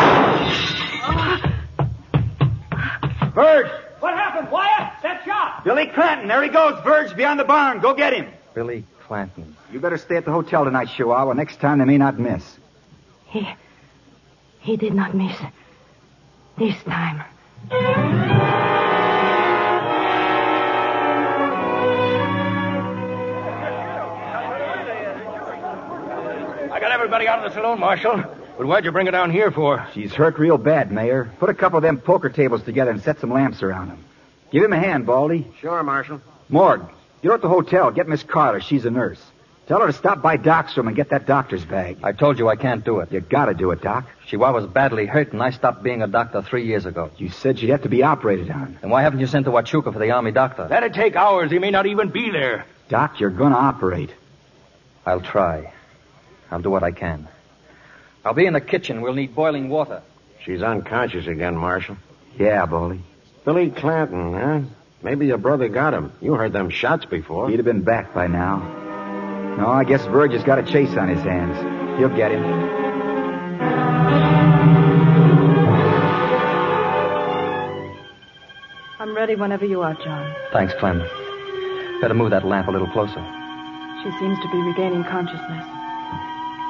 Verge! What happened, Wyatt? That shot! Billy Clanton. There he goes, Verge, beyond the barn. Go get him. Billy Clanton. You better stay at the hotel tonight, Chihuahua. Next time they may not miss. He... He did not miss. This time. I got everybody out of the saloon, Marshal. But why'd you bring her down here for? She's hurt real bad, Mayor. Put a couple of them poker tables together and set some lamps around them. Give him a hand, Baldy. Sure, Marshal. Morgue, get her at the hotel. Get Miss Carter. She's a nurse. Tell her to stop by Doc's room and get that doctor's bag. I told you I can't do it. You gotta do it, Doc. Chihuahua's badly hurt, and I stopped being a doctor three years ago. You said she'd have to be operated on. And why haven't you sent to Huachuca for the army doctor? That'd take hours. He may not even be there. Doc, you're gonna operate. I'll try. I'll do what I can. I'll be in the kitchen. We'll need boiling water. She's unconscious again, Marshal. Yeah, Baldy. Billy Clanton, huh? Maybe your brother got him. You heard them shots before. He'd have been back by now. No, I guess Verge has got a chase on his hands. He'll get him. I'm ready whenever you are, John. Thanks, Clem. Better move that lamp a little closer. She seems to be regaining consciousness.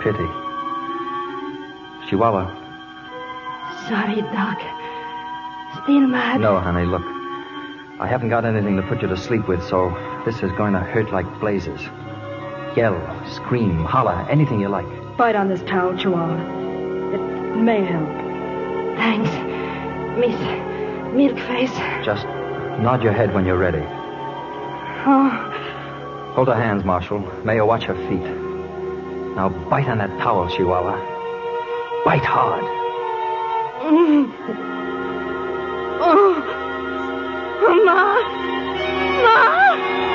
pity. Chihuahua. Sorry, Doc. Still mad? No, honey, look. I haven't got anything to put you to sleep with, so this is going to hurt like blazes. Yell, scream, holler, anything you like. Bite on this towel, Chihuahua. It may help. Thanks, Miss Milkface. Just nod your head when you're ready. Oh. Hold her hands, Marshal. May you watch her feet. Now bite on that towel, Chihuahua. Bite hard. Mm. Oh. Ma. Ma.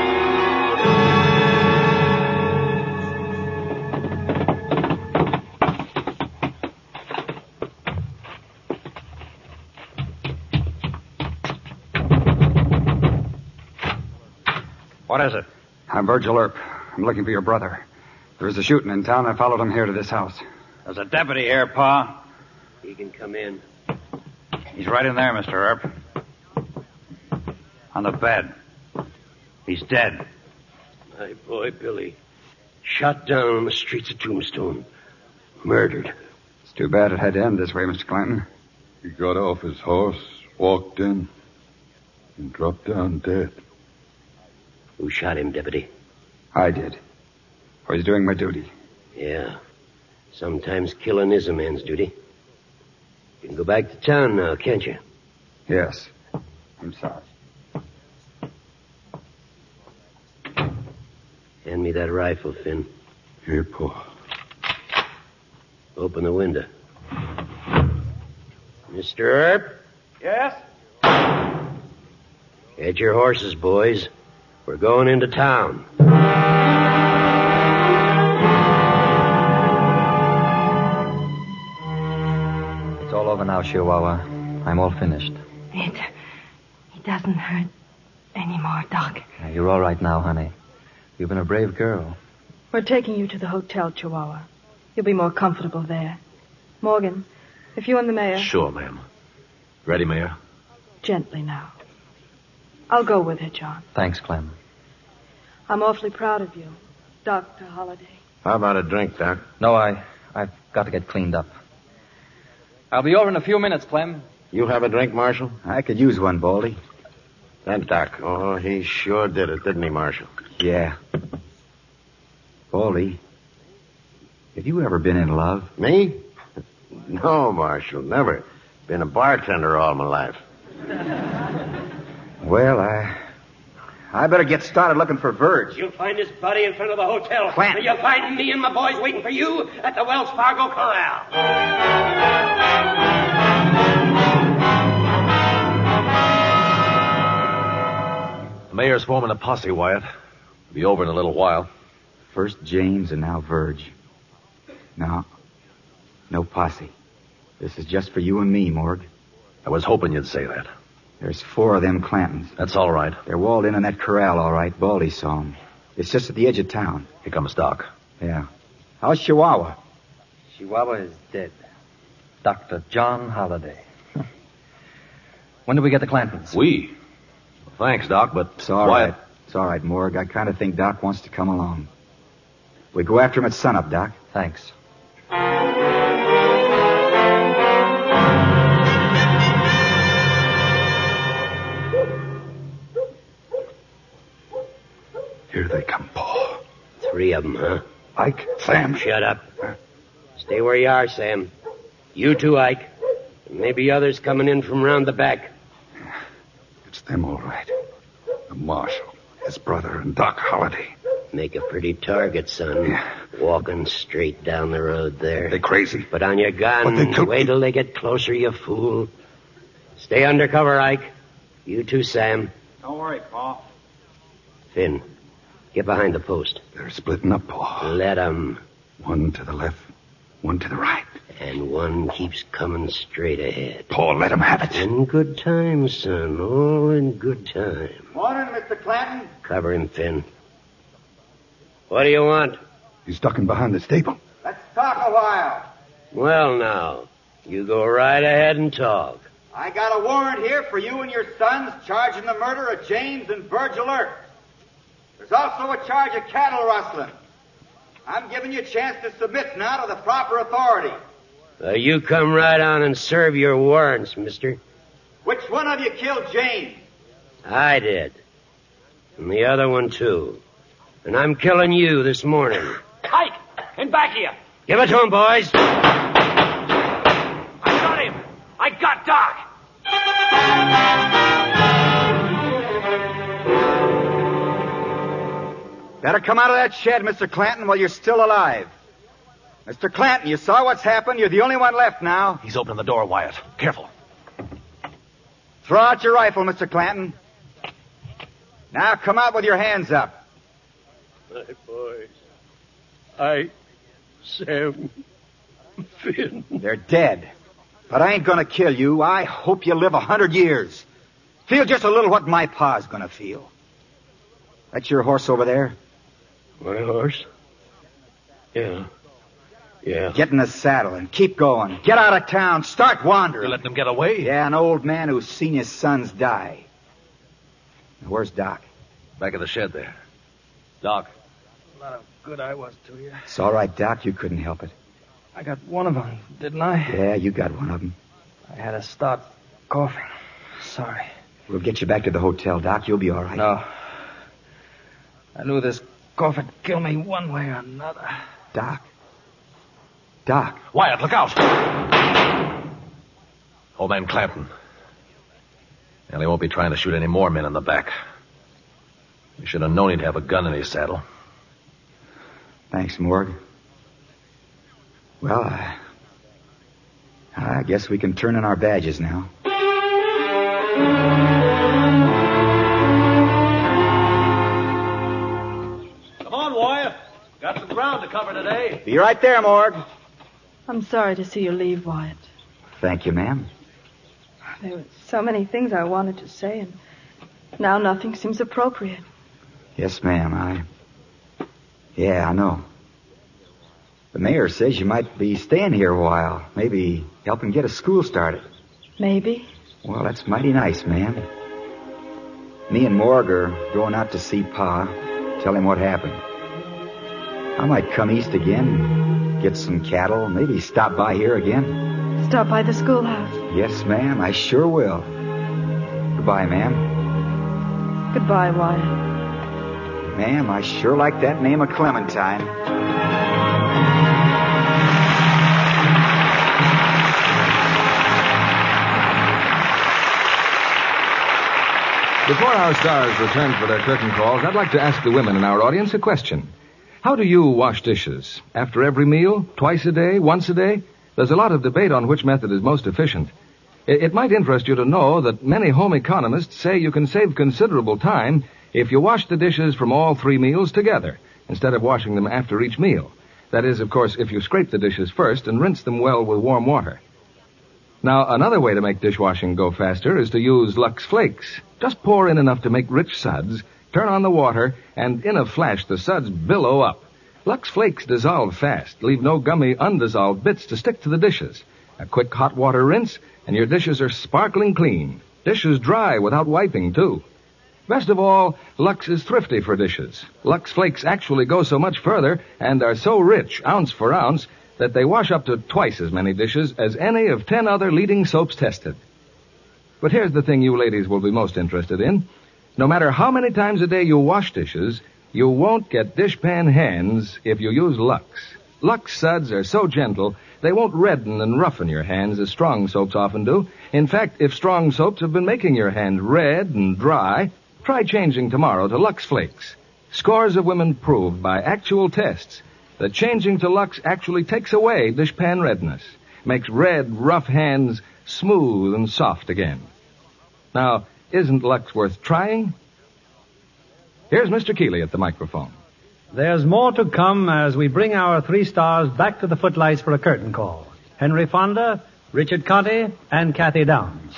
What is it? I'm Virgil Earp. I'm looking for your brother. There was a shooting in town. I followed him here to this house. There's a deputy here, Pa. He can come in. He's right in there, Mister Earp. On the bed. He's dead. My boy, Billy. Shot down on the streets of Tombstone. Murdered. It's too bad it had to end this way, Mister Clanton. He got off his horse, walked in, and dropped down dead. Who shot him, Deputy? I did. I was doing my duty. Yeah. Sometimes killing is a man's duty. You can go back to town now, can't you? Yes. I'm sorry. Hand me that rifle, Finn. Here, Pa. Open the window. Mister Earp? Yes? Get your horses, boys. We're going into town. It's all over now, Chihuahua. I'm all finished. It... It doesn't hurt anymore, Doc. Now, you're all right now, honey. You've been a brave girl. We're taking you to the hotel, Chihuahua. You'll be more comfortable there. Morgan, if you and the mayor... Sure, ma'am. Ready, Mayor? Gently now. I'll go with her, John. Thanks, Clem. I'm awfully proud of you, Doctor Holliday. How about a drink, Doc? No, I, I've got to get cleaned up. I'll be over in a few minutes, Clem. You have a drink, Marshal? I could use one, Baldy. That Doc. Oh, he sure did it, didn't he, Marshal? Yeah. Baldy, have you ever been in love? Me? No, Marshal, never. Been a bartender all my life. Well, I... I better get started looking for Verge. You'll find his body in front of the hotel. Clanton. And you'll find me and my boys waiting for you at the Wells Fargo Corral. The mayor's forming a posse, Wyatt. He'll be over in a little while. First James and now Verge. No. No posse. This is just for you and me, Morg. I was hoping you'd say that. There's four of them Clantons. That's all right. They're walled in in that corral, all right. Baldy saw 'em. It's just at the edge of town. Here comes Doc. Yeah. How's Chihuahua? Chihuahua is dead. Doctor John Holliday. When do we get the Clantons? We? Well, thanks, Doc, but... It's all Wyatt... right. It's all right, Morg. I kind of think Doc wants to come along. We go after him at sunup, Doc. Thanks. Here they come, Pa. Three of them, huh? Ike, Sam. Shut up. Stay where you are, Sam. You too, Ike. And maybe others coming in from round the back. It's them, all right. The marshal, his brother, and Doc Holliday. Make a pretty target, son. Yeah. Walking straight down the road there. They crazy. Put on your gun. But they took Wait till they get closer, you fool. Stay under cover, Ike. You too, Sam. Don't worry, Pa. Finn, get behind the post. They're splitting up, Pa. Let 'em. One to the left, one to the right. And one keeps coming straight ahead. Pa, let 'em have it. In good time, son. All in good time. Morning, Mister Clanton. Cover him, Finn. What do you want? He's ducking behind the stable. Let's talk a while. Well, now, you go right ahead and talk. I got a warrant here for you and your sons charging the murder of James and Virgil Earp. There's also a charge of cattle rustling. I'm giving you a chance to submit now to the proper authority. Uh, you come right on and serve your warrants, mister. Which one of you killed Jane? I did. And the other one, too. And I'm killing you this morning. Ike! In back of you! Give it to him, boys. I got him! I got Doc! Better come out of that shed, Mister Clanton, while you're still alive. Mister Clanton, you saw what's happened. You're the only one left now. He's opening the door, Wyatt. Careful. Throw out your rifle, Mister Clanton. Now come out with your hands up. My boys. I, Sam, Finn. They're dead. But I ain't gonna kill you. I hope you live a hundred years. Feel just a little what my pa's gonna feel. That's your horse over there? My horse? Yeah. Yeah. Get in the saddle and keep going. Get out of town. Start wandering. You're letting them get away? Yeah, an old man who's seen his sons die. Where's Doc? Back of the shed there. Doc. A lot of good I was to you. It's all right, Doc. You couldn't help it. I got one of them, didn't I? Yeah, you got one of them. I had to start coughing. Sorry. We'll get you back to the hotel, Doc. You'll be all right. No. I knew this cough would kill me one way or another. Doc. Doc. Wyatt, look out! Old man Clanton. And he won't be trying to shoot any more men in the back. You should have known he'd have a gun in his saddle. Thanks, Morg. Well, I... I guess we can turn in our badges now. Come on, Wyatt. Got some ground to cover today. Be right there, Morg. I'm sorry to see you leave, Wyatt. Thank you, ma'am. There were so many things I wanted to say, and now nothing seems appropriate. Yes, ma'am, I... Yeah, I know. The mayor says you might be staying here a while. Maybe helping get a school started. Maybe. Well, that's mighty nice, ma'am. Me and Morg are going out to see Pa, tell him what happened. I might come east again, get some cattle, maybe stop by here again. Stop by the schoolhouse. Yes, ma'am, I sure will. Goodbye, ma'am. Goodbye, Wyatt. Ma'am, I sure like that name of Clementine. Before our stars return for their curtain calls, I'd like to ask the women in our audience a question. How do you wash dishes? After every meal? Twice a day? Once a day? There's a lot of debate on which method is most efficient. It might interest you to know that many home economists say you can save considerable time if you wash the dishes from all three meals together, instead of washing them after each meal. That is, of course, if you scrape the dishes first and rinse them well with warm water. Now, another way to make dishwashing go faster is to use Lux Flakes. Just pour in enough to make rich suds, turn on the water, and in a flash the suds billow up. Lux Flakes dissolve fast, leave no gummy, undissolved bits to stick to the dishes. A quick hot water rinse, and your dishes are sparkling clean. Dishes dry without wiping, too. Best of all, Lux is thrifty for dishes. Lux Flakes actually go so much further and are so rich, ounce for ounce, that they wash up to twice as many dishes as any of ten other leading soaps tested. But here's the thing you ladies will be most interested in. No matter how many times a day you wash dishes, you won't get dishpan hands if you use Lux. Lux suds are so gentle, they won't redden and roughen your hands as strong soaps often do. In fact, if strong soaps have been making your hand red and dry, try changing tomorrow to Lux Flakes. Scores of women proved by actual tests that changing to Lux actually takes away dishpan redness, makes red, rough hands smooth and soft again. Now, isn't Lux worth trying? Here's Mister Keeley at the microphone. There's more to come as we bring our three stars back to the footlights for a curtain call. Henry Fonda, Richard Conte, and Kathy Downs.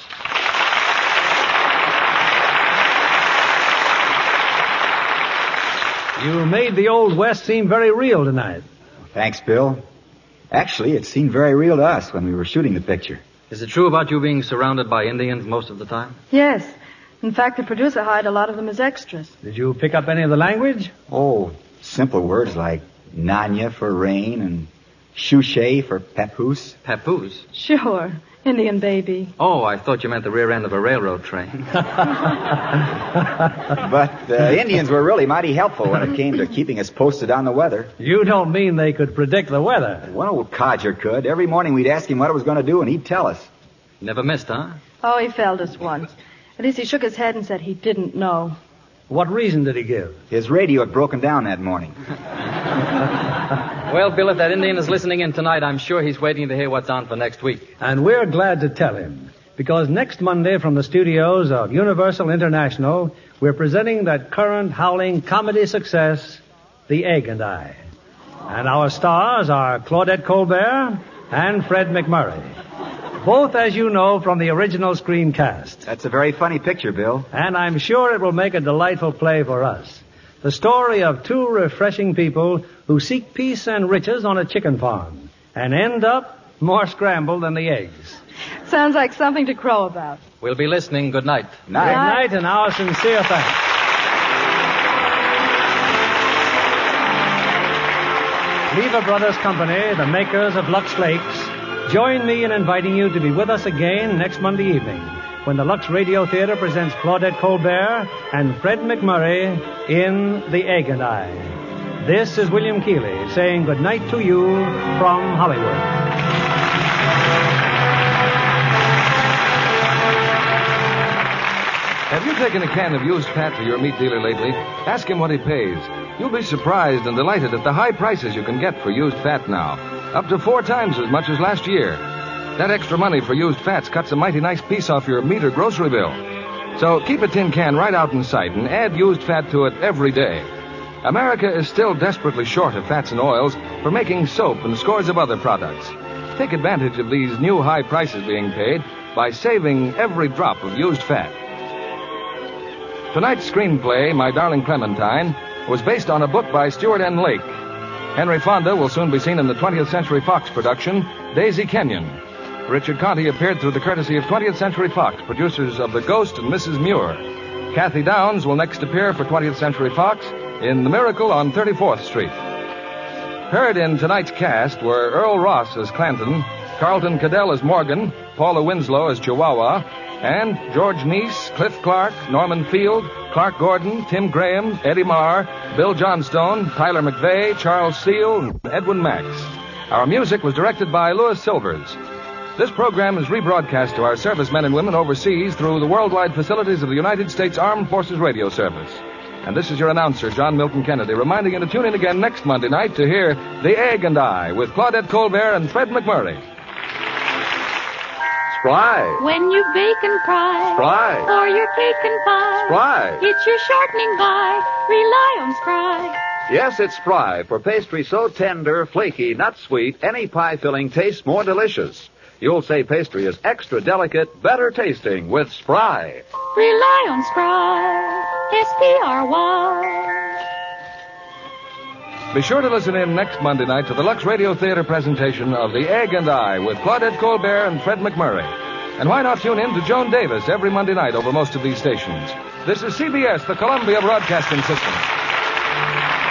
You made the Old West seem very real tonight. Thanks, Bill. Actually, it seemed very real to us when we were shooting the picture. Is it true about you being surrounded by Indians most of the time? Yes. In fact, the producer hired a lot of them as extras. Did you pick up any of the language? Oh, simple words like Nanya for rain, and Shushay for papoose. Papoose? Sure. Indian baby. Oh, I thought you meant the rear end of a railroad train. But the Indians were really mighty helpful when it came to keeping us posted on the weather. You don't mean they could predict the weather? One old codger could. Every morning we'd ask him what it was going to do, and he'd tell us. Never missed, huh? Oh, he failed us once. At least he shook his head and said he didn't know. What reason did he give? His radio had broken down that morning. Well, Bill, if that Indian is listening in tonight, I'm sure he's waiting to hear what's on for next week. And we're glad to tell him, because next Monday from the studios of Universal International, we're presenting that current howling comedy success, The Egg and I. And our stars are Claudette Colbert and Fred McMurray. Both, as you know, from the original screen cast. That's a very funny picture, Bill. And I'm sure it will make a delightful play for us. The story of two refreshing people who seek peace and riches on a chicken farm and end up more scrambled than the eggs. Sounds like something to crow about. We'll be listening. Good night. Night. Good night, and our sincere thanks. Lever Brothers Company, the makers of Lux Flakes, join me in inviting you to be with us again next Monday evening when the Lux Radio Theater presents Claudette Colbert and Fred McMurray in The Egg and I. This is William Keeley saying good night to you from Hollywood. Have you taken a can of used fat to your meat dealer lately? Ask him what he pays. You'll be surprised and delighted at the high prices you can get for used fat now. Up to four times as much as last year. That extra money for used fats cuts a mighty nice piece off your meat or grocery bill. So keep a tin can right out in sight and add used fat to it every day. America is still desperately short of fats and oils for making soap and scores of other products. Take advantage of these new high prices being paid by saving every drop of used fat. Tonight's screenplay, My Darling Clementine, was based on a book by Stuart N. Lake. Henry Fonda will soon be seen in the twentieth Century Fox production, Daisy Kenyon. Richard Conte appeared through the courtesy of twentieth Century Fox, producers of The Ghost and Missus Muir. Kathy Downs will next appear for twentieth Century Fox in The Miracle on thirty-fourth Street. Heard in tonight's cast were Earl Ross as Clanton, Carlton Cadell as Morgan, Paula Winslow as Chihuahua, and George Neese, Cliff Clark, Norman Field, Clark Gordon, Tim Graham, Eddie Marr, Bill Johnstone, Tyler McVeigh, Charles Steele, and Edwin Max. Our music was directed by Louis Silvers. This program is rebroadcast to our servicemen and women overseas through the worldwide facilities of the United States Armed Forces Radio Service. And this is your announcer, John Milton Kennedy, reminding you to tune in again next Monday night to hear The Egg and I with Claudette Colbert and Fred McMurray. Spry. When you bake and fry. Spry. Or your cake and pie. Spry. It's your shortening by. Rely on Spry. Yes, it's Spry for pastry so tender, flaky, not sweet, any pie filling tastes more delicious. You'll say pastry is extra delicate, better tasting with Spry. Rely on Spry. S P R Y. Be sure to listen in next Monday night to the Lux Radio Theater presentation of The Egg and I with Claudette Colbert and Fred McMurray. And why not tune in to Joan Davis every Monday night over most of these stations? This is C B S, the Columbia Broadcasting System.